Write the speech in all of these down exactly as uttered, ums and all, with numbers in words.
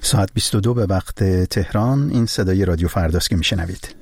ساعت بیست و دو به وقت تهران. این صدای رادیو فرداست که میشنوید.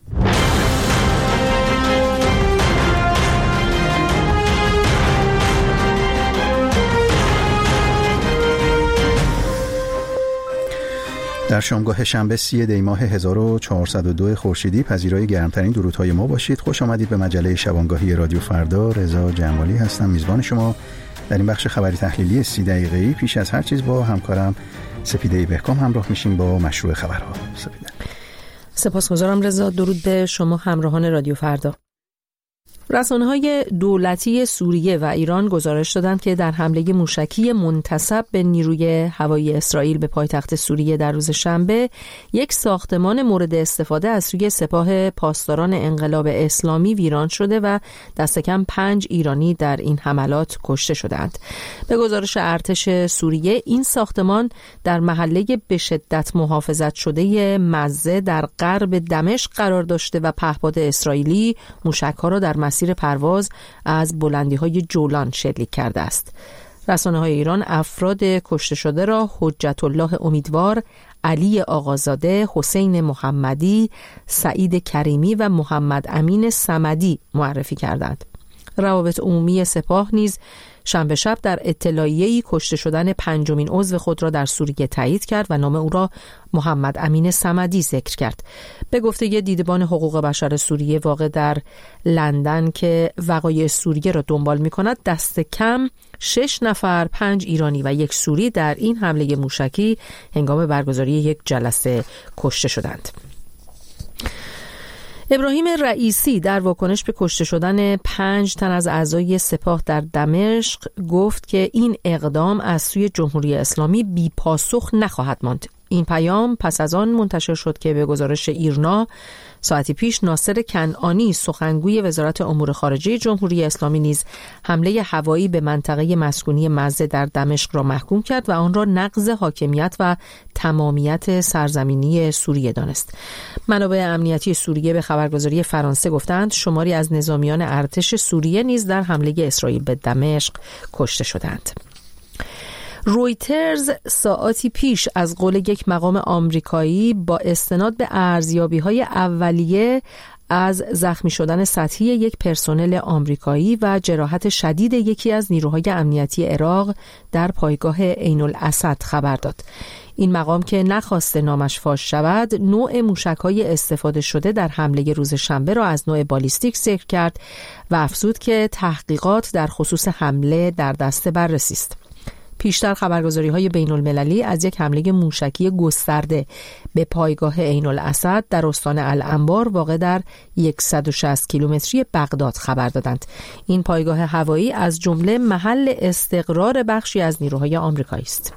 در شامگاه شنبه سی دی ماه هزار و چهارصد و دو خورشیدی پذیرای گرمترین درودهای ما باشید. خوش آمدید به مجله شبانگاهی رادیو فردا. رضا جمالی هستم، میزبان شما در این بخش خبری تحلیلی سی دقیقه‌ای. پیش از هر چیز با همکارم سپیده بهکام همراه میشیم با مشروع خبرها. سپیده. سپاسگزارم رضا. درود به شما همراهان رادیو فردا. رسانه‌های دولتی سوریه و ایران گزارش دادند که در حمله موشکی منتسب به نیروی هوایی اسرائیل به پایتخت سوریه در روز شنبه، یک ساختمان مورد استفاده از سوی سپاه پاسداران انقلاب اسلامی ویران شده و دست کم پنج ایرانی در این حملات کشته شدند. به گزارش ارتش سوریه، این ساختمان در محله به شدت محافظت شده مزه در غرب دمشق قرار داشته و پهپاد اسرائیلی موشک‌ها را در مسیر پرواز از بلندی‌های جولان شلیک کرده است. رسانه‌های ایران افراد کشته شده را حجت الله امیدوار، علی آقازاده، حسین محمدی، سعید کریمی و محمد امین صمدی معرفی کردند. روابط عمومی سپاه نیز شنبه شب در اطلاعیه‌ای کشته شدن پنجمین عضو خود را در سوریه تایید کرد و نام او را محمد امین صمدی ذکر کرد. به گفته دیدبان حقوق بشر سوریه واقع در لندن که وقایع سوریه را دنبال می‌کند، دست کم شش نفر، پنج ایرانی و یک سوری در این حمله موشکی هنگام برگزاری یک جلسه کشته شدند. ابراهیم رئیسی در واکنش به کشته شدن پنج تن از اعضای سپاه در دمشق گفت که این اقدام از سوی جمهوری اسلامی بی پاسخ نخواهد ماند. این پیام پس از آن منتشر شد که به گزارش ایرنا ساعتی پیش ناصر کنعانی، سخنگوی وزارت امور خارجه جمهوری اسلامی، نیز حمله هوایی به منطقه مسکونی مزه در دمشق را محکوم کرد و آن را نقض حاکمیت و تمامیت سرزمینی سوریه دانست. منابع امنیتی سوریه به خبرگزاری فرانسه گفتند شماری از نظامیان ارتش سوریه نیز در حمله اسرائیل به دمشق کشته شدند. رویترز ساعاتی پیش از قول یک مقام آمریکایی با استناد به ارزیابی‌های اولیه از زخمی شدن سطحی یک پرسنل آمریکایی و جراحت شدید یکی از نیروهای امنیتی عراق در پایگاه عین الاسد خبر داد. این مقام که نخواسته نامش فاش شود، نوع موشک‌های استفاده شده در حمله روز شنبه را از نوع بالیستیک ذکر کرد و افزود که تحقیقات در خصوص حمله در دست بررسی است. پیشتر خبرگزاری‌های بین‌المللی از یک حمله موشکی گسترده به پایگاه عین الاسد در استان الانبار واقع در صد و شصت کیلومتری بغداد خبر دادند. این پایگاه هوایی از جمله محل استقرار بخشی از نیروهای آمریکایی است.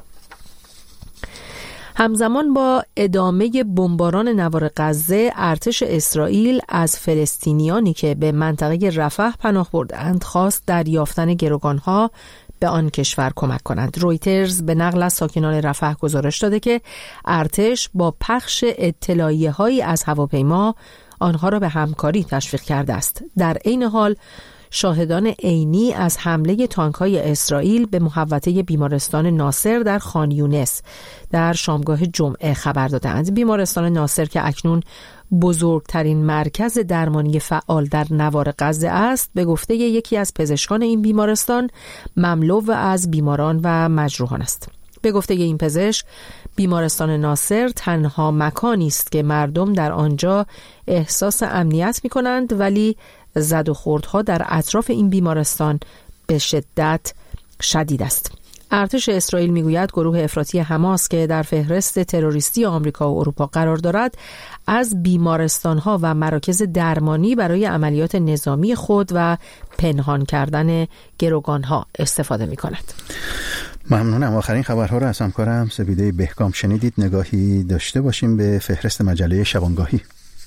همزمان با ادامه بمباران نوار غزه، ارتش اسرائیل از فلسطینیانی که به منطقه رفح پناه بردند خواست در یافتن گروگانها به آن کشور کمک کنند. رویترز به نقل از ساکنان رفح گزارش داده که ارتش با پخش اطلاعیه‌هایی از هواپیما آنها را به همکاری تشویق کرده است. در عین حال شاهدان عینی از حمله تانک‌های اسرائیل به محوطه بیمارستان ناصر در خان یونس در شامگاه جمعه خبر دادند. بیمارستان ناصر که اکنون بزرگترین مرکز درمانی فعال در نوار غزه است، به گفته یکی از پزشکان این بیمارستان مملو از بیماران و مجروحان است. به گفته این پزشک، بیمارستان ناصر تنها مکانی است که مردم در آنجا احساس امنیت می کنند، ولی زد و خوردها در اطراف این بیمارستان به شدت شدید است. ارتش اسرائیل میگوید گروه افراطی حماس که در فهرست تروریستی آمریکا و اروپا قرار دارد، از بیمارستان‌ها و مراکز درمانی برای عملیات نظامی خود و پنهان کردن گروگان‌ها استفاده می‌کند. ممنونم. آخرین خبرها را از همکارم سپیده بهکام شنیدید. نگاهی داشته باشیم به فهرست مجله شبانگاهی.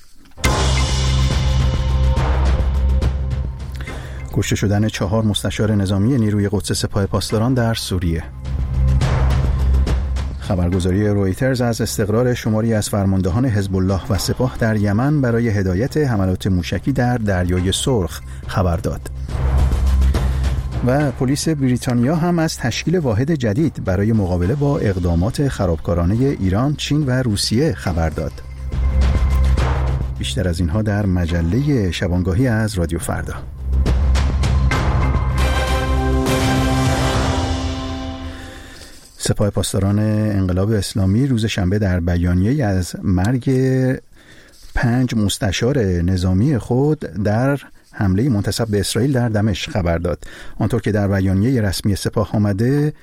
کشته شدن چهار مستشار نظامی نیروی قدس سپاه پاسداران در سوریه. خبرگزاری رویترز از استقرار شماری از فرماندهان حزب الله و سپاه در یمن برای هدایت حملات موشکی در دریای سرخ خبر داد. و پلیس بریتانیا هم از تشکیل واحد جدید برای مقابله با اقدامات خرابکارانه ایران، چین و روسیه خبر داد. بیشتر از اینها در مجله شبانگاهی از رادیو فردا. سپاه پاسداران انقلاب اسلامی روز شنبه در بیانیه‌ای از مرگ پنج مستشار نظامی خود در حمله منتسب به اسرائیل در دمشق خبر داد. آنطور که در بیانیه رسمی سپاه آمده،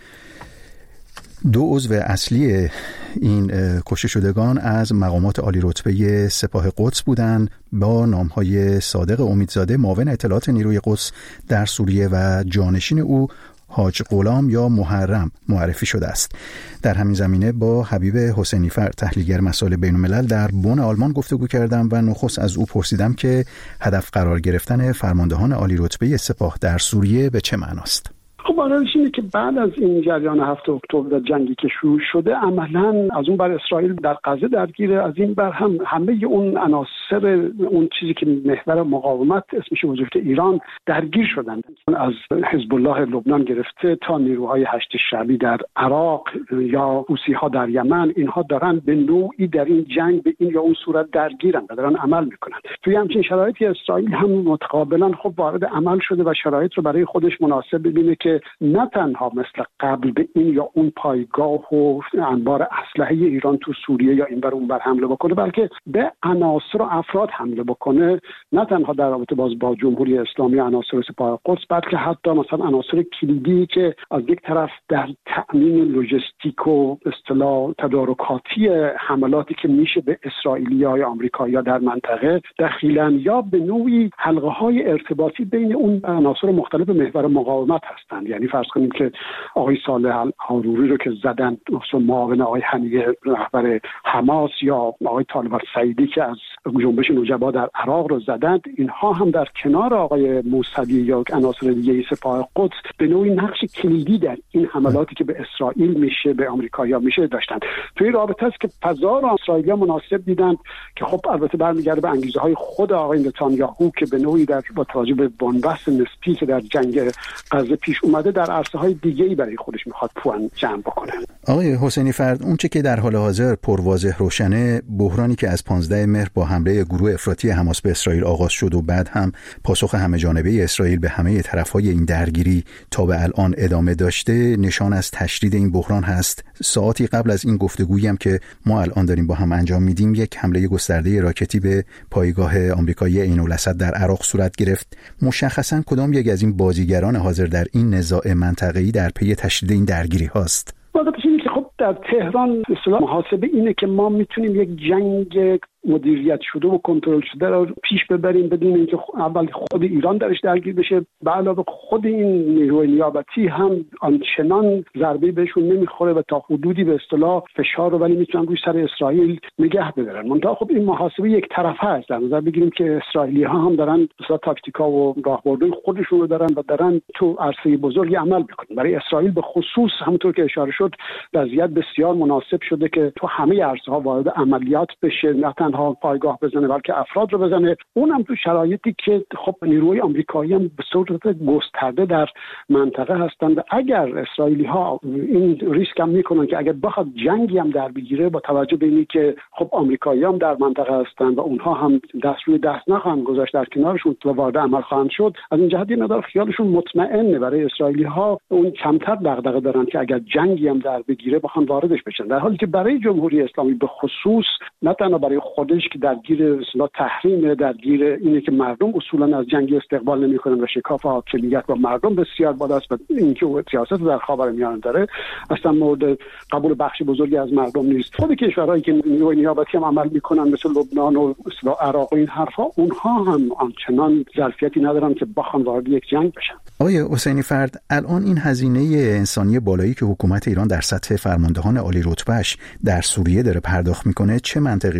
دو عضو اصلی این کشته شدگان از مقامات عالی رتبه سپاه قدس بودند با نامهای صادق امیدزاده، معاون اطلاعات نیروی قدس در سوریه، و جانشین او حاج غلام یا محرم معرفی شده است. در همین زمینه با حبیب حسینیفر، تحلیلگر مسائل بین الملل در بن آلمان گفتگو کردم و نخست از او پرسیدم که هدف قرار گرفتن فرماندهان عالی رتبه سپاه در سوریه به چه معناست؟ خب آرایش اینه که بعد از این جریان هفته اکتبر جنگی که شروع شده، عملاً از اون بر اسرائیل در غزه درگیره، از این بر هم همه اون عناصر، اون چیزی که محور مقاومت اسمش وجود ایران درگیر شدن، از حزب الله لبنان گرفته تا نیروهای هشت شعبی در عراق یا حوثی‌ها در یمن، اینها دارن به نوعی در این جنگ به این یا اون صورت درگیرن و دارن عمل میکنن. توی همچین شرایطی اسرائیل هم متقابلاً خب وارد عمل شده و شرایط رو برای خودش مناسب ببینه که نه تنها مثل قبل به این یا اون پایگاه و انبار اسلحه ایران تو سوریه یا این بر اون بر حمله بکنه، بلکه به عناصر و افراد حمله بکنه، نه تنها در رابطه باز با جمهوری اسلامی عناصر سپاه قدس، بلکه حتی مثلا عناصر کلیدی که از یک طرف در تأمین لوجستیک و اصطلاح تدارکاتی حملاتی که میشه به اسرائیلی‌ها یا آمریکایی‌ها در منطقه دخیلن، یا به نوعی حلقه‌های ارتباطی بین اون عناصر مختلف محور مقاومت هستند. یعنی فرض کنیم که آقای صالح الحاروری رو که زدن، مثلا معاون آقای هنیه رهبر حماس، یا آقای طالب السعیدی که از جنبش نجبا در عراق رو زدند، اینها هم در کنار آقای موسوی یا عناصر دیگه سپاه قدس به نوعی نقش کلیدی در این حملاتی که به اسرائیل میشه، به آمریکایی‌ها میشه داشتند. توی این رابطه است که فضا رو اسرائیلی‌ها مناسب دیدند که خب البته برمیگرده به انگیزه‌های خود آقای نتانیاهو که به نوعی در با توجه به بنبست نسبی که در جنگ غزه پیش اومده در عرصه‌های دیگه‌ای برای خودش میخواد پوان جمع بکنه. آقای حسینی فرد، اون چه که در حال حاضر پرواضح روشنه، بحرانی که از پانزده مهر با حمله گروه افراطی حماس به اسرائیل آغاز شد و بعد هم پاسخ همه جانبه اسرائیل به همه طرف‌های این درگیری تا به الان ادامه داشته، نشان از تشدید این بحران هست. ساعتی قبل از این گفتگویی هم که ما الان داریم با هم انجام میدیم، یک حمله گسترده راکتی به پایگاه آمریکایی عین الاسد در عراق صورت گرفت. مشخصاً کدام یک از این بازیگران حاضر در این نزاع منطقه‌ای در پی تشدید این درگیری هاست؟ واقعا اینه که خب در تهران اصطلاح محاسبه اینه که ما میتونیم یک جنگ مدیریت شده و کنترل شده رو پیش ببریم بدون اینکه اول خود ایران درش درگیر بشه، به علاوه خود این نیروی نیابتی هم آنچنان ضربه بهشون نمیخوره و تا حدودی به اصطلاح فشار رو ولی میتونن روی سر اسرائیل نگه بدارن. منتها خب این محاسبه یک طرفه است. در نظر بگیریم که اسرائیلی‌ها هم دارن مثلا تاکتیکا و راهبردهای خودشون رو دارن و دارن تو عرصه بزرگی عمل میکنن. برای اسرائیل به خصوص همونطور که اشاره شد وضعیت بسیار مناسب شده که تو همه عرصه‌ها وارد عملیات بشه، نه تنها پایگاه بزنه بلکه افراد رو بزنه، اونم تو شرایطی که خب نیروی آمریکایی هم به صورت گسترده در منطقه هستند و اگر اسرائیلی ها این ریسک هم میکنن که اگر بخواد جنگی هم در بگیره، با توجه به اینی که خب آمریکایی هم در منطقه هستند و اونها هم دست روی دست نخواهند گذاشت در کنارشون و وارد عمل خواهند شد، از این جهت این مقدار خیالشون مطمئنه. برای اسرائیلی ها اون کمتر دغدغه دارن که اگر جنگی هم در بگیره بخوان واردش بشن، در حالی که برای جمهوری اسلامی به خصوص نه تنها برای خودش که درگیر اصطلاح تحریم، درگیر اینه که مردم اصولا از جنگ استقبال نمیکنن و شکاف حاکمیت با مردم بسیار بالاست و اینکه سیاست در خاورمیانه داره اصلا مورد قبول بخش بزرگی از مردم نیست. خود کشورهایی که نیروی نیابتی هم عمل میکنن مثل لبنان و اصطلاح عراق و این حرفا، اونها هم آنچنان ظرفیتی ندارن که بخوان وارد یک جنگ بشن. آقای حسینی فرد، الان این هزینه انسانی بالایی که حکومت ایران در سطح فرماندهان عالی رتبهش در سوریه داره پرداخت میکنه، چه منطقی پشتش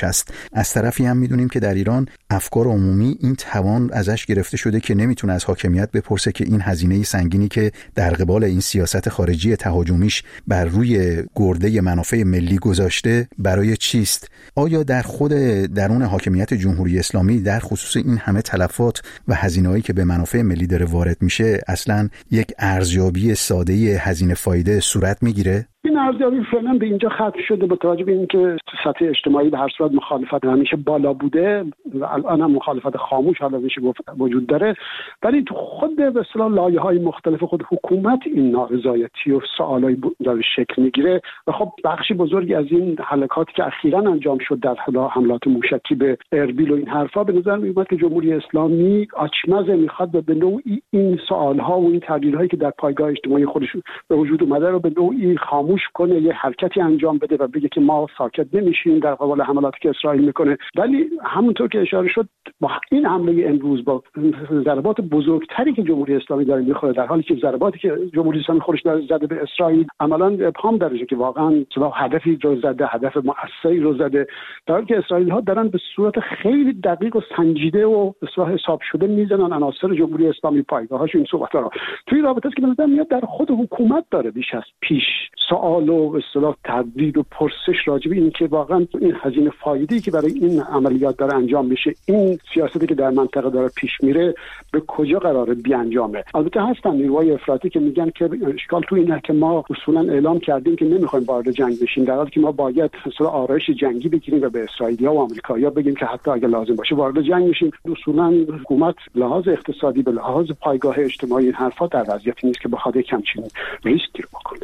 است. از طرفی هم میدونیم که در ایران افکار عمومی این توان ازش گرفته شده که نمیتونه از حاکمیت بپرسه که این هزینه سنگینی که در قبال این سیاست خارجی تهاجمیش بر روی گرده منافع ملی گذاشته برای چیست. آیا در خود درون حاکمیت جمهوری اسلامی در خصوص این همه تلفات و هزینه‌ای که به منافع ملی داره وارد میشه اصلاً یک ارزیابی ساده هزینه فایده صورت میگیره؟ این ارزیابی فعلا به اینجا ختم شده با توجه به اینکه سطح اجتماعی به هر صورت مخالفت همیشه بالا بوده و الان هم مخالفت خاموش حالا میشه گفت وجود داره، ولی تو خود به اصطلاح لایه‌های مختلف خود حکومت این نارضایتی و سوالای داره شکل میگیره و خب بخشی بزرگی از این حرکاتی که اخیراً انجام شد در حملات موشکی به اربیل و این حرفا به نظر میاد که جمهوری اسلامی آچمزه میخواد به نوعی این سوالها و این تغییرهایی که در پایگاه اجتماعی خودش به وجود اومده رو به نوعی خاموش کنه، یه حرکتی انجام بده و بگه که ما ساکت نمیشیم در قبال حملاتی که اسرائیل میکنه. ولی همونطور که اشاره شد با این حمله امروز با ضربات بزرگتری که جمهوری اسلامی داره میخوره، در حالی که ضرباتی که جمهوری اسلامی خودش داره زده به اسرائیل عملاً ابهام درجه که واقعا هدفی رو زده، هدف مؤثری رو زده، در حالی که اسرائیل ها دارن به صورت خیلی دقیق و سنجیده و به صورت حساب شده میزنن عناصر جمهوری اسلامی پایگاهاش. این صحبت ها توی رابطه است که به نظر میاد در خود حکومت داره بیش از پیش سوال و به اصطلاح تردید و پرسش راجع به این که واقعا این هزینه فایده‌ای که برای این عملیات داره انجام میشه، این سیاستی که در منطقه داره پیش میره، به کجا قراره بیانجامه. البته هستن نیروهای افراطی که میگن که اشکال تو اینه که ما اصولا اعلام کردیم که نمیخوایم وارد جنگ بشیم، در حالی که ما باید اصلا آرایش جنگی بگیریم و به اسرائیلیا و آمریکایی‌ها بگیم که حتی اگه لازم باشه وارد جنگ بشیم. اصولا حکومت لحاظ اقتصادی به لحاظ پایگاه اجتماعی این حرفا در وضعیتی نیست که بخواد همچین ریسکی رو بکنه.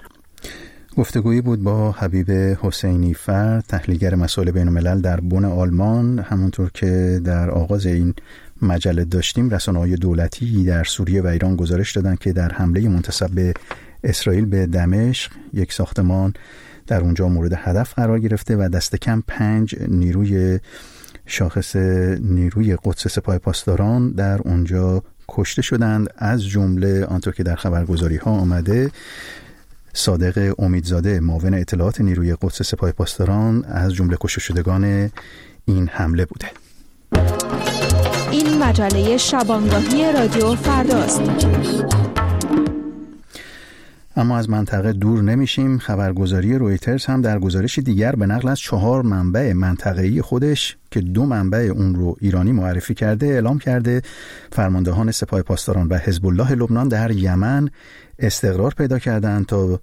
گفتگویی بود با حبیب حسینی فر، تحلیلگر مسائل بین الملل در بن آلمان. همونطور که در آغاز این مجله داشتیم، رسانه‌های دولتی در سوریه و ایران گزارش دادند که در حمله منتسب به اسرائیل به دمشق یک ساختمان در اونجا مورد هدف قرار گرفته و دست کم پنج نیروی شاخص نیروی قدس سپاه پاسداران در اونجا کشته شدند. از جمله آنطور که در خبرگزاری ها آمده صادق امیدزاده، معاون اطلاعات نیروی قدس سپاه پاسداران، از جمله کشته شدگان این حمله بوده. این مجله شبانگاهی رادیو فرداست. اما از منطقه دور نمیشیم. خبرگزاری رویترز هم در گزارشی دیگر به نقل از چهار منبع منطقه‌ای خودش که دو منبع اون رو ایرانی معرفی کرده اعلام کرده فرماندهان سپاه پاسداران و حزب الله لبنان در یمن استقرار پیدا کردند تا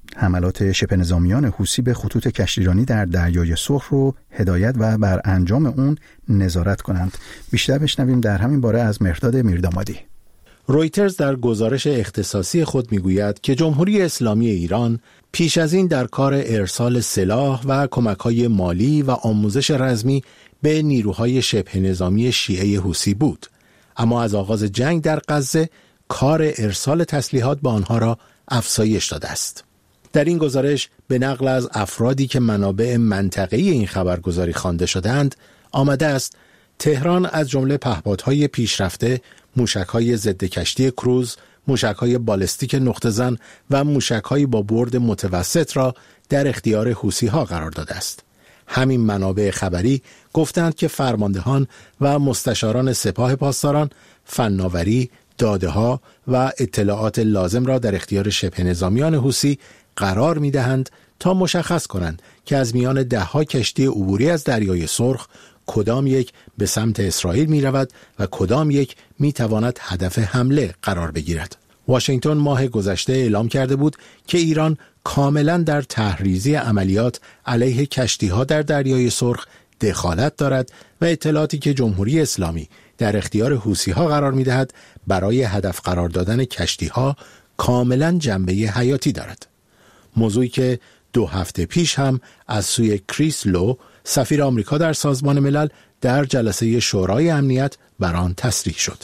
حملات شبه نظامیان حوثی به خطوط کشتیرانی در دریای سرخ رو هدایت و بر انجام اون نظارت کنند. بیشتر بشنویم در همین باره از مهرداد میردامادی. رویترز در گزارش اختصاصی خود میگوید که جمهوری اسلامی ایران پیش از این در کار ارسال سلاح و کمک‌های مالی و آموزش رزمی به نیروهای شبه نظامی شیعه حوثی بود، اما از آغاز جنگ در غزه کار ارسال تسلیحات به آنها را افزایش داده است. در این گزارش به نقل از افرادی که منابع منطقه‌ای این خبرگزاری خوانده شدند آمده است تهران از جمله پهپادهای پیشرفته، موشک‌های ضد کشتی کروز، موشک‌های بالستیک نقطه‌زن و موشک‌های با برد متوسط را در اختیار حوثی‌ها قرار داده است. همین منابع خبری گفتند که فرماندهان و مستشاران سپاه پاسداران فناوری، داده‌ها و اطلاعات لازم را در اختیار شبه نظامیان حوثی قرار می‌دهند تا مشخص کنند که از میان ده‌ها کشتی عبوری از دریای سرخ کدام یک به سمت اسرائیل می رود و کدام یک می تواند هدف حمله قرار بگیرد. واشنگتن ماه گذشته اعلام کرده بود که ایران کاملا در تحریزی عملیات علیه کشتی‌ها در دریای سرخ دخالت دارد و اطلاعاتی که جمهوری اسلامی در اختیار حوثی‌ها قرار می دهد برای هدف قرار دادن کشتی‌ها کاملا جنبه حیاتی دارد. موضوعی که دو هفته پیش هم از سوی کریس لو، سفیر آمریکا در سازمان ملل، در جلسه شورای امنیت بر آن تصریح شد.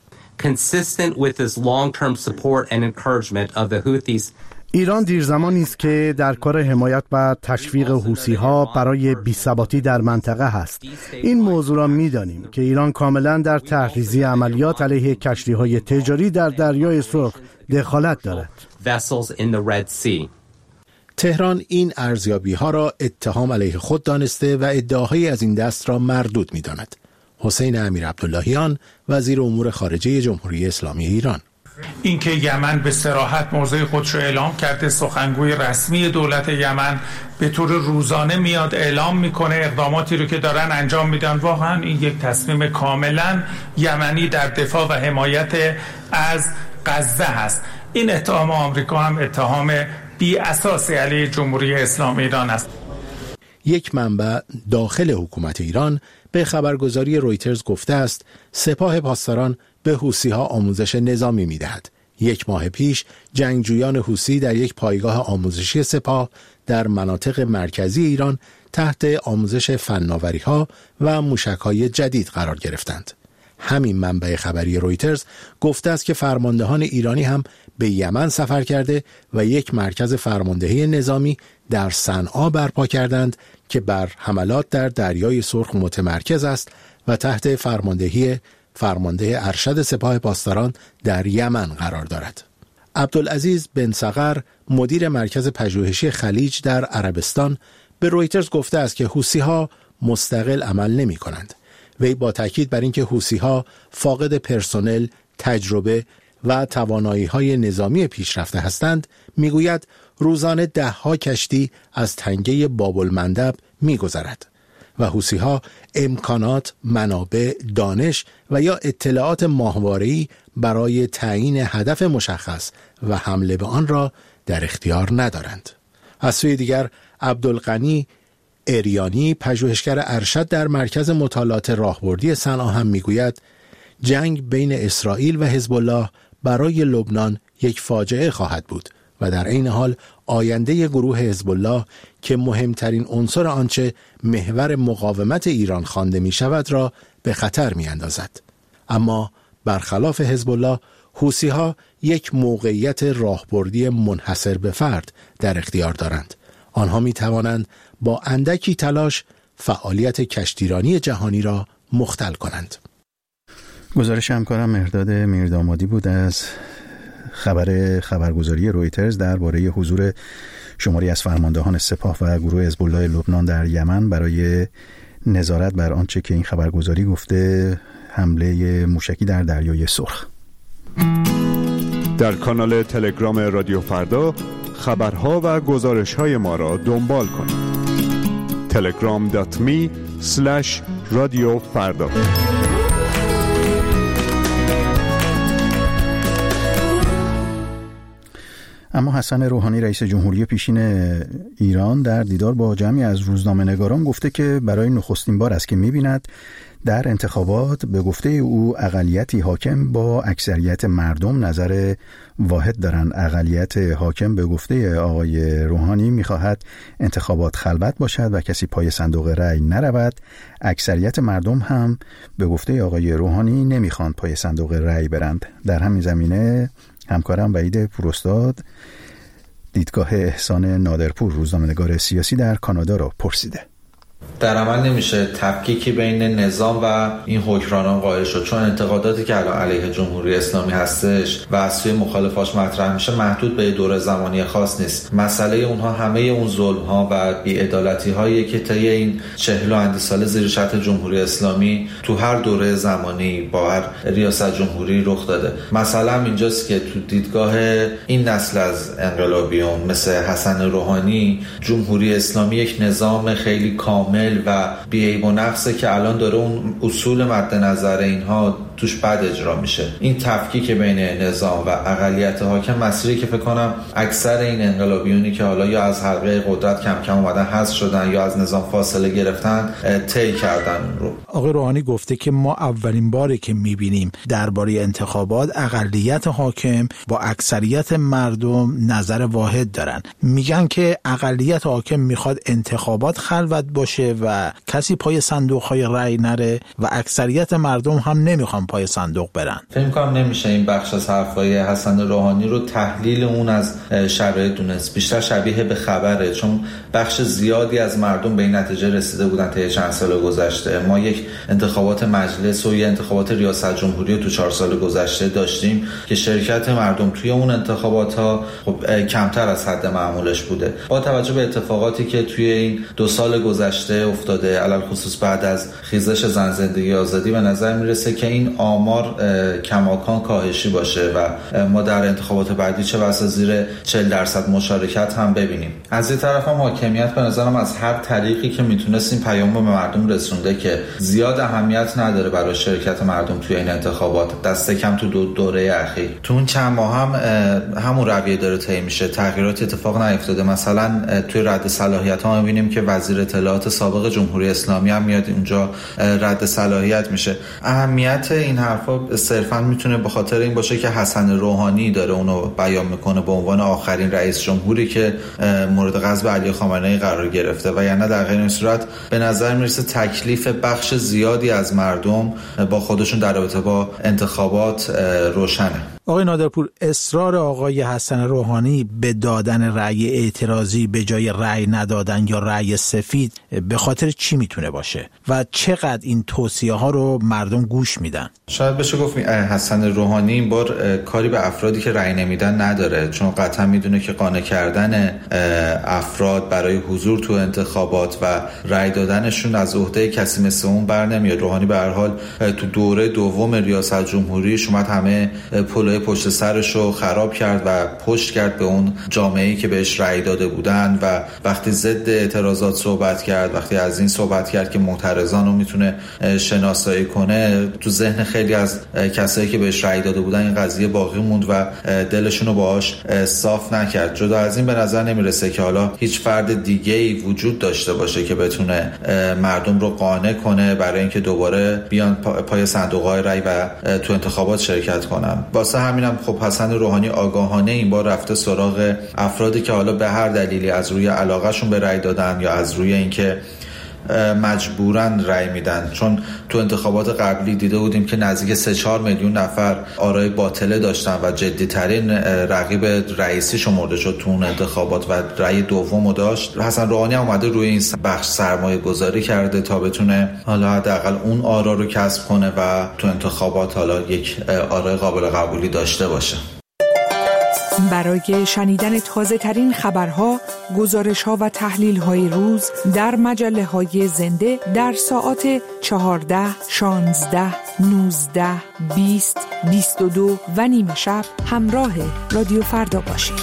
Consistent with this long-term support and encouragement of the Houthis. ایران دیرزمانی است که در کار حمایت و تشویق حوثی‌ها برای بی‌ثباتی در منطقه هست. این موضوع را می‌دانیم که ایران کاملا در تحریزی عملیات علیه کشتی‌های تجاری در دریای سرخ دخالت دارد. Vessels in the Red Sea. تهران این ارزیابی‌ها را اتهام علیه خود دانسته و ادعاهایی از این دست را مردود می‌داند. حسین امیرعبداللهیان، وزیر امور خارجه جمهوری اسلامی ایران: اینکه یمن به صراحت موضع خودش را اعلام کرده، سخنگوی رسمی دولت یمن به طور روزانه میاد اعلام میکنه اقداماتی رو که دارن انجام میدن، واقعا این یک تصمیم کاملا یمنی در دفاع و حمایت از غزه هست. این اتهام آمریکا هم اتهام بی اساس علیه جمهوری اسلامی ایران است. یک منبع داخل حکومت ایران به خبرگزاری رویترز گفته است سپاه پاسداران به حوثی‌ها آموزش نظامی می‌دهد. یک ماه پیش جنگجویان حوثی در یک پایگاه آموزشی سپاه در مناطق مرکزی ایران تحت آموزش فناوری‌ها و موشک‌های جدید قرار گرفتند. همین منبع خبری رویترز گفته است که فرماندهان ایرانی هم به یمن سفر کرده و یک مرکز فرماندهی نظامی در صنعا برپا کردند که بر حملات در دریای سرخ متمرکز است و تحت فرماندهی فرمانده ارشد سپاه پاسداران در یمن قرار دارد. عبدالعزیز بن صقر، مدیر مرکز پژوهشی خلیج در عربستان، به رویترز گفته است که حوثی‌ها مستقل عمل نمی کنند. وی با تاکید بر اینکه حوثی‌ها فاقد پرسنل، تجربه و توانایی‌های نظامی پیشرفته هستند، میگوید روزانه ده‌ها کشتی از تنگه باب‌المندب می‌گذرد و حوثی‌ها امکانات، منابع، دانش و یا اطلاعات ماهواره‌ای برای تعیین هدف مشخص و حمله به آن را در اختیار ندارند. از سوی دیگر عبدالغنی اریانی، پژوهشگر ارشد در مرکز مطالعات راهبردی صنعا هم میگوید جنگ بین اسرائیل و حزب الله برای لبنان یک فاجعه خواهد بود و در عین حال آینده گروه حزب الله که مهمترین عنصر آنچه محور مقاومت ایران خوانده می شود را به خطر می اندازد. اما برخلاف حزب الله، حوثی‌ها یک موقعیت راهبردی منحصر به فرد در اختیار دارند. آنها می توانند با اندکی تلاش فعالیت کشتیرانی جهانی را مختل کنند. گزارش همکارم مهرداد میردامادی بود از خبر خبرگزاری رویترز درباره حضور شماری از فرماندهان سپاه و گروه حزب الله لبنان در یمن برای نظارت بر آنچه که این خبرگزاری گفته حمله موشکی در دریای سرخ. در کانال تلگرام رادیو فردا خبرها و گزارش‌های ما را دنبال کنید. تلگرام دات می اسلش رادیو فردا. اما حسن روحانی رئیس جمهوری پیشین ایران در دیدار با جمعی از روزنامه‌نگاران گفته که برای نخستین بار است که می‌بیند در انتخابات به گفته او اقلیتی حاکم با اکثریت مردم نظر واحد دارند. اقلیت حاکم به گفته آقای روحانی می‌خواهد انتخابات خلوت باشد و کسی پای صندوق رأی نرود. اکثریت مردم هم به گفته آقای روحانی نمی‌خواند پای صندوق رأی برند. در همین زمینه همکارم وحید پوراستاد دیدگاه احسان نادرپور روزنامه‌نگار سیاسی در کانادا را پرسیده. در عمل نمیشه تفکیکی بین نظام و این حکمرانان قائل شد، چون انتقاداتی که الان علیه جمهوری اسلامی هستش و از سوی مخالفاش مطرح میشه محدود به دوره زمانی خاص نیست. مسئله اونها همه اون ظلم ها و بی‌عدالتی هایی که طی این چهل و اندی سال زیر شرط جمهوری اسلامی تو هر دوره زمانی با هر ریاست جمهوری رخ داده. مثلا اینجاست که تو دیدگاه این نسل از انقلابیون مثل حسن روحانی، جمهوری اسلامی یک نظام خیلی کامل و بی‌عیب و نقصه که الان داره اون اصول مد نظر اینها توش بد اجرا میشه. این تفکیک بین نظام و اقلیت حاکم مسیری که فکر کنم اکثر این انقلابیونی که حالا یا از حلقه قدرت کم کم اومدن حذف شدن یا از نظام فاصله گرفتن طی کردن رو. آقای روحانی گفته که ما اولین باره که میبینیم درباره انتخابات اقلیت حاکم با اکثریت مردم نظر واحد دارن. میگن که اقلیت حاکم میخواد انتخابات خلوت باشه و کسی پای صندوق‌های رأی نره و اکثریت مردم هم نمیخوان پای صندوق برن. فکر می‌کنم نمیشه این بخش از حرفای حسن روحانی رو تحلیل اون از شرایط دونست. بیشتر شبیه به خبره، چون بخش زیادی از مردم به این نتیجه رسیده بودن طی چند سال گذشته. ما یک انتخابات مجلس و یک انتخابات ریاست جمهوری رو تو چهار سال گذشته داشتیم که شرکت مردم توی اون انتخابات‌ها خب کمتر از حد معمولش بوده. با توجه به اتفاقاتی که توی این دو سال گذشته افتاده، علل خصوص بعد از خیزش زن زندگی آزادی، به نظر میرسه که این آمار کماکان کاهشی باشه و ما در انتخابات بعدی چه بسا زیر چهل درصد مشارکت هم ببینیم. از این طرف هم حاکمیت به نظرم از هر طریقی که میتونست این پیام به مردم رسونده که زیاد اهمیت نداره برای شرکت مردم توی این انتخابات، دست کم تو دو دوره اخیر. تو اون چند ماه هم همون رویه داره طی میشه، تغییرات اتفاق نیفتاده. مثلا توی رد صلاحیت ها میبینیم که وزیر اطلاعات سابق جمهوری اسلامی هم میاد اونجا رد صلاحیت میشه. اهمیت این حرفا صرفا میتونه به خاطر این باشه که حسن روحانی داره اونو بیان میکنه به عنوان آخرین رئیس جمهوری که مورد غضب علی خامنه‌ای قرار گرفته، و یعنی در غیر این صورت به نظر میرسه تکلیف بخش زیادی از مردم با خودشون در رابطه با انتخابات روشنه. آقای نادرپور، اصرار آقای حسن روحانی به دادن رأی اعتراضی به جای رأی ندادن یا رأی سفید به خاطر چی میتونه باشه و چقدر این توصیه ها رو مردم گوش میدن؟ شاید بشه گفت حسن روحانی این بار کاری به افرادی که رأی نمیدن نداره، چون قطعا میدونه که قانع کردن افراد برای حضور تو انتخابات و رأی دادنشون از عهده کسی مثل اون بر نمیاد. روحانی به هر حال تو دوره دوم ریاست جمهوری اومد همه پلوی پشت سرش رو خراب کرد و پشت کرد به اون جامعه‌ای که بهش رأی داده بودن، و وقتی ضد اعتراضات صحبت کرد، وقتی از این صحبت کرد که معترضان رو میتونه شناسایی کنه، تو ذهن خیلی از کسایی که بهش رأی داده بودن این قضیه باقی موند و دلشون رو باهاش صاف نکرد. جدا از این به نظر نمیرسه که حالا هیچ فرد دیگه‌ای وجود داشته باشه که بتونه مردم رو قانع کنه برای اینکه دوباره بیان پای صندوق‌های رأی و تو انتخابات شرکت کنن. واسه همینم خب حسن روحانی آگاهانه این بار رفته سراغ افرادی که حالا به هر دلیلی از روی علاقهشون به رأی دادن یا از روی اینکه مجبورن رأی میدن، چون تو انتخابات قبلی دیده بودیم که نزدیک سه چهار میلیون نفر آرای باطله داشتن و جدی‌ترین رقیب رئیسی شمرده شد تو اون انتخابات و رأی دومو داشت. حسن روحانی هم اومده روی این بخش سرمایه گذاری کرده تا بتونه حالا حداقل اون آرا رو کسب کنه و تو انتخابات حالا یک آرای قابل قبولی داشته باشه. برای شنیدن تازه ترین خبرها، گزارش ها و تحلیل های روز در مجله های زنده در ساعات چهارده، شانزده، نوزده، بیست، بیست و دو و نیمه شب همراه رادیو فردا باشید.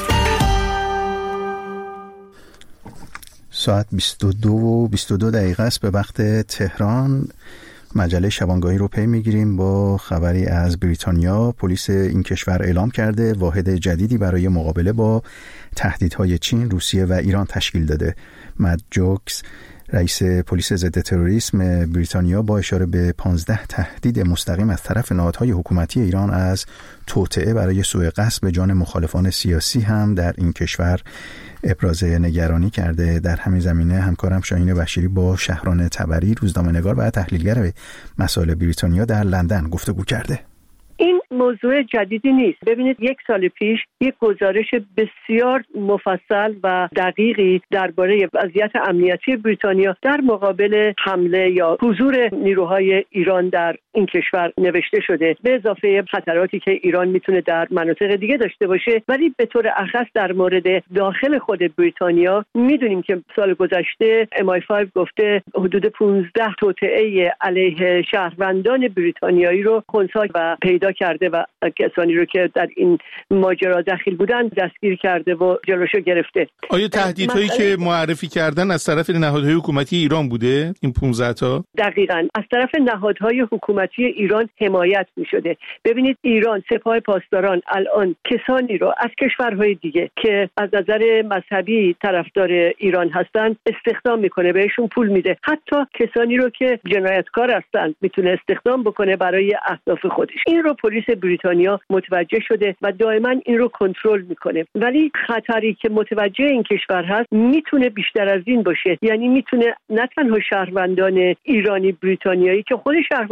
ساعت بیست و دو و بیست و دو دقیقه است به وقت تهران. مجله شبانگاهی رو پی میگیریم با خبری از بریتانیا. پلیس این کشور اعلام کرده واحد جدیدی برای مقابله با تهدیدهای چین، روسیه و ایران تشکیل داده. مد جوکس، رئیس پلیس ضد تروریسم بریتانیا، با اشاره به پانزده تهدید مستقیم از طرف نهادهای حکومتی ایران از توطئه برای سوء قصد به جان مخالفان سیاسی هم در این کشور ابراز نگرانی کرده. در همین زمینه همکارم شاهین بشیری با شهران تبری، روزنامه‌نگار و تحلیلگر مسائل بریتانیا در لندن گفتگو کرده. این موضوع جدیدی نیست. ببینید یک سال پیش یک گزارش بسیار مفصل و دقیقی درباره وضعیت امنیتی بریتانیا در مقابل حمله یا حضور نیروهای ایران در این کشور نوشته شده، به اضافه خطراتی که ایران میتونه در مناطق دیگه داشته باشه. ولی به طور اخص در مورد داخل خود بریتانیا میدونیم که سال گذشته ام آی پنج گفته حدود پانزده توطئه علیه شهروندان بریتانیایی رو خنثی و پیدا کرده و کسانی رو که در این ماجرا دخیل بودن دستگیر کرده و جلوشو گرفته. آیا تهدیدهایی که معرفی کردن از طرف نهادهای حکومتی ایران بوده این پانزده تا؟ دقیقاً از طرف نهادهای حکومتی ایران حمایت می شده. ببینید ایران سپاه پاسداران الان کسانی رو از کشورهای دیگه که از نظر مذهبی طرفدار ایران هستن استخدام میکنه، بهشون پول میده. حتی کسانی رو که جنایتکار هستن میتونه استخدام بکنه برای اهداف خودش. این رو پلیس بریتانیا متوجه شده و دائما این رو کنترل میکنه. ولی خطری که متوجه این کشور هست میتونه بیشتر از این باشه. یعنی میتونه نه تنها شهروندان ایرانی بریتانیایی که خود شهروندان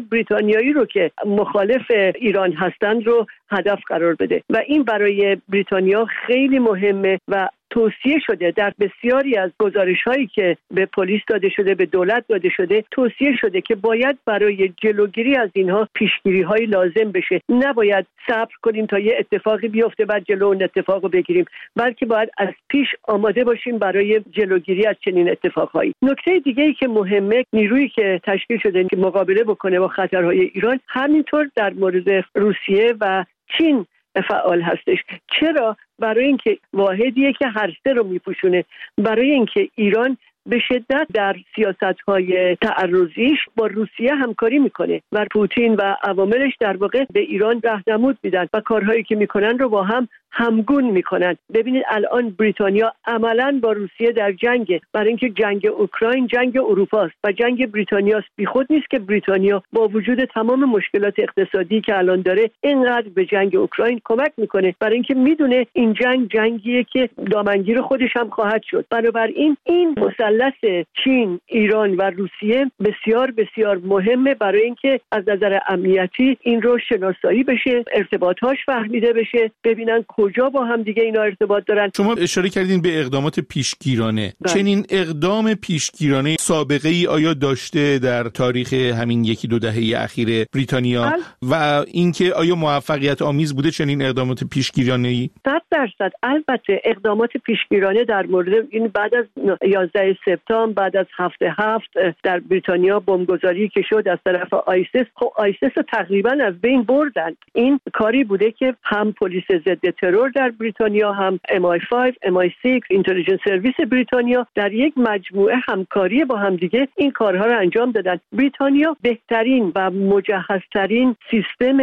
بریتانیایی رو که مخالف ایران هستند رو هدف قرار بده و این برای بریتانیا خیلی مهمه و توصیه شده در بسیاری از گزارش‌هایی که به پلیس داده شده، به دولت داده شده، توصیه شده که باید برای جلوگیری از اینها پیشگیری‌های لازم بشه. نباید صبر کنیم تا یه اتفاقی بیفته بعد جلو اون اتفاق رو بگیریم، بلکه باید از پیش آماده باشیم برای جلوگیری از چنین اتفاقهایی. نکته دیگه‌ای که مهمه، نیرویی که تشکیل شده که مقابله بکنه با خطرهای ایران، همینطور در مورد روسیه و چین فعال هستش. چرا؟ برای اینکه واحدیه که هر سه رو میپوشونه، برای اینکه ایران به شدت در سیاست‌های تعرضیش با روسیه همکاری میکنه و پوتین و عواملش در واقع به ایران راهنمود میدن و کارهایی که میکنن رو با هم همگون میکنن. ببینید الان بریتانیا عملاً با روسیه در جنگه، برای اینکه جنگ اوکراین جنگ اروپا است و جنگ بریتانیاست. بیخود نیست که بریتانیا با وجود تمام مشکلات اقتصادی که الان داره اینقدر به جنگ اوکراین کمک میکنه، برای اینکه میدونه این جنگ جنگیه که دامنگیر خودش هم خواهد شد. بنابراین این مثلث چین، ایران و روسیه بسیار بسیار مهمه برای اینکه از نظر امنیتی این رو شناسایی بشه، ارتباطاش فهمیده بشه، ببینن کجا با هم دیگه اینا ارتباط دارن. شما اشاره کردین به اقدامات پیشگیرانه. بله. چنین اقدام پیشگیرانه سابقه ای آیا داشته در تاریخ همین یکی دو دهه اخیر بریتانیا بله. و اینکه آیا موفقیت آمیز بوده چنین اقدامات پیشگیرانه ای؟ صد درصد. البته اقدامات پیشگیرانه در مورد این بعد از یازده سپتامبر، بعد از هفته هفت در بریتانیا بمبگذاری که شد از طرف آیسیس، خب آیسیس رو تقریبا از بین بردن. این کاری بوده که هم پلیس ضد ترور در بریتانیا، هم ام آی پنج، ام آی شش، اینتلیجنس سرویس بریتانیا در یک مجموعه همکاری با هم دیگه این کارها رو انجام دادن. بریتانیا بهترین و مجهزترین سیستم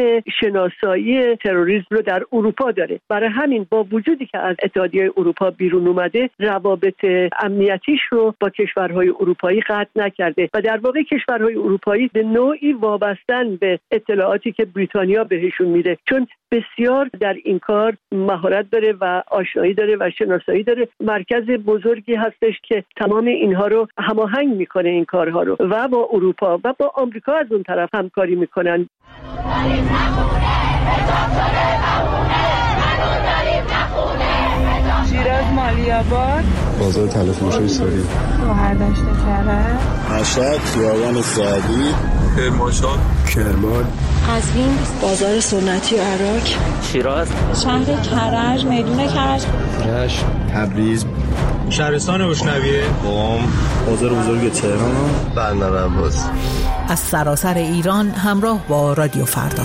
شناسایی تروریسم رو در اروپا داره. برای همین با وجودی که از اتحادیه اروپا بیرون اومده، روابط امنیتیش رو با کشورهای اروپایی قطع نکرده و در واقع کشورهای اروپایی به نوعی وابستن به اطلاعاتی که بریتانیا بهشون میده، چون بسیار در این کار مهارت داره و آشنایی داره و شناسایی داره. مرکز بزرگی هستش که تمام اینها رو هماهنگ میکنه، این کارها رو، و با اروپا و با آمریکا از اون طرف همکاری میکنن. شیراز مالی‌آباد، بازار تلفروشی ساری، گوهردشت کرج، مشهد، خیابان سعدی، کرمانشاه، کرمان، قزوین، بازار سنتی عراق، شیراز، شهر کرج، میدون کرج، رشت، تبریز، شهرستان اشنویه، قم، بازار بزرگ تهران، بندر عباس. از سراسر ایران همراه با رادیو فردا.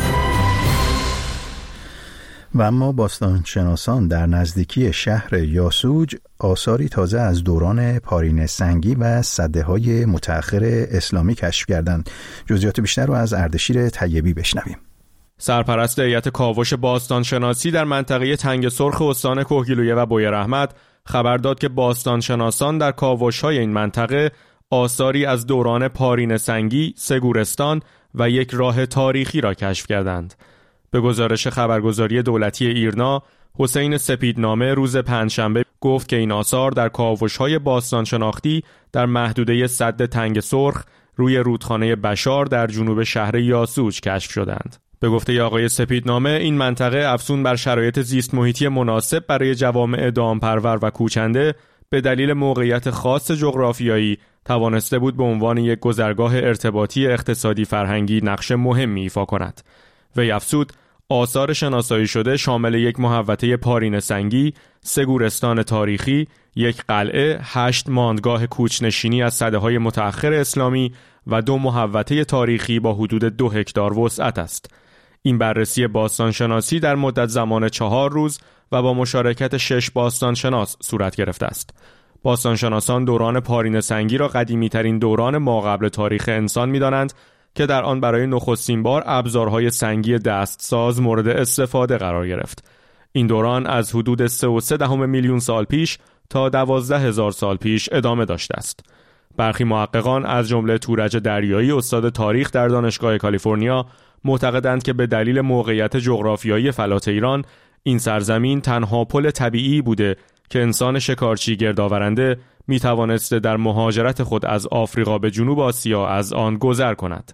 و اما باستانشناسان در نزدیکی شهر یاسوج آثاری تازه از دوران پارین سنگی و سده‌های متأخر اسلامی کشف کردند. جزئیات بیشتر رو از اردشیر طیبی بشنویم. سرپرست هیئت کاوش باستانشناسی در منطقه تنگ سرخ استان کهگیلویه و بویراحمد خبر داد که باستانشناسان در کاوش‌های این منطقه آثاری از دوران پارین سنگی، سگورستان و یک راه تاریخی را کشف کردند. به گزارش خبرگزاری دولتی ایرنا، حسین سپیدنامه روز پنجشنبه گفت که این آثار در کاوش‌های باستان شناختی در محدوده سد تنگ سرخ روی رودخانه بشار در جنوب شهر یاسوج کشف شدند. به گفته آقای سپیدنامه، این منطقه افزون بر شرایط زیست محیطی مناسب برای جوامع دامپرور و کوچنده به دلیل موقعیت خاص جغرافیایی توانسته بود به عنوان یک گذرگاه ارتباطی اقتصادی فرهنگی نقش مهمی ایفا کند. وی افزود آثار شناسایی شده شامل یک محوطه پارین سنگی، سه گورستان تاریخی، یک قلعه، هشت ماندگاه کوچنشینی از سده‌های متأخر اسلامی و دو محوطه تاریخی با حدود دو هکتار وسعت است. این بررسی باستانشناسی در مدت زمان چهار روز و با مشارکت شش باستانشناس صورت گرفته است. باستانشناسان دوران پارین سنگی را قدیمی‌ترین دوران ماقبل تاریخ انسان می‌دانند که در آن برای نخستین بار ابزارهای سنگی دستساز مورد استفاده قرار گرفت. این دوران از حدود سه و سه دهم میلیون سال پیش تا دوازده هزار سال پیش ادامه داشته است. برخی محققان از جمله تورج دریایی استاد تاریخ در دانشگاه کالیفرنیا معتقدند که به دلیل موقعیت جغرافیایی فلات ایران این سرزمین تنها پل طبیعی بوده که انسان شکارچی گردآورنده می توانسته در مهاجرت خود از آفریقا به جنوب آسیا از آن گذر کند.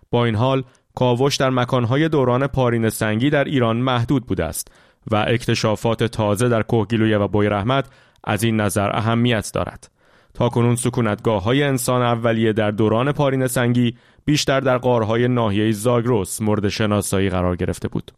با این حال کاوش در مکانهای دوران پارینه سنگی در ایران محدود بوده است و اکتشافات تازه در کهگیلویه و بویراحمد از این نظر اهمیت دارد. تاکنون سکونتگاه‌های انسان اولیه در دوران پارینه سنگی بیشتر در غارهای ناحیه زاگرس مورد شناسایی قرار گرفته بود.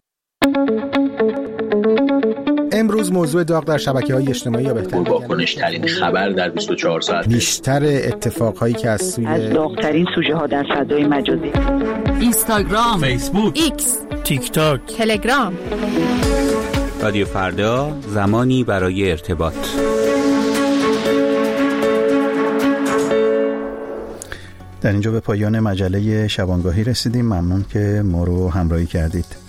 امروز موضوع داغ در شبکه‌های اجتماعی یا بهتر واکنش‌ترین خبر در بیست و چهار ساعت، بیشتر اتفاقهایی که از سوی از داغ‌ترین سوژه‌ها در فضای مجازی، اینستاگرام، فیسبوک، ایکس، تیک تاک، تلگرام. رادیو فردا، زمانی برای ارتباط. در اینجا به پایان مجله شبانگاهی رسیدیم. ممنون که ما رو همراهی کردید.